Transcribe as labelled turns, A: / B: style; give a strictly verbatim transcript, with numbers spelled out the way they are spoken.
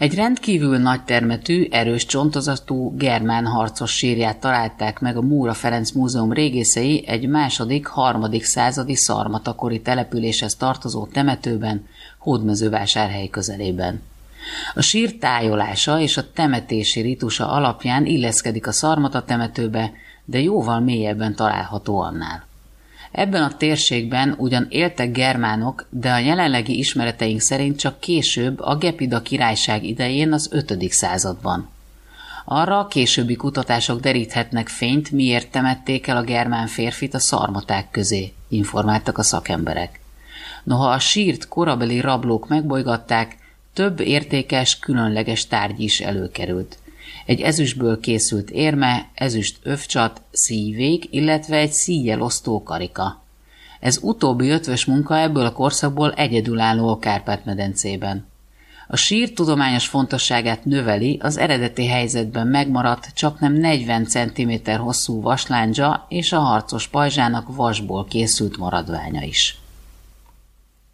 A: Egy rendkívül nagytermetű, erős csontozatú germán harcos sírját találták meg a Móra Ferenc Múzeum régészei egy második-harmadik századi szarmatakori településhez tartozó temetőben, Hódmezővásárhely közelében. A sír tájolása és a temetési ritusa alapján illeszkedik a Szarmata temetőbe, de jóval mélyebben található annál. Ebben a térségben ugyan éltek germánok, de a jelenlegi ismereteink szerint csak később, a Gepida királyság idején, az ötödik században. Arra a későbbi kutatások deríthetnek fényt, miért temették el a germán férfit a szarmaták közé, informáltak a szakemberek. Noha a sírt korabeli rablók megbolygatták, több értékes, különleges tárgy is előkerült. Egy ezüstből készült érme, ezüst övcsat, szívék, illetve egy szíjjelosztó karika. Ez utóbbi ötvös munka ebből a korszakból egyedülálló a Kárpát-medencében. A sír tudományos fontosságát növeli az eredeti helyzetben megmaradt csaknem negyven centiméter hosszú vasláncsa és a harcos pajzsának vasból készült maradványa is.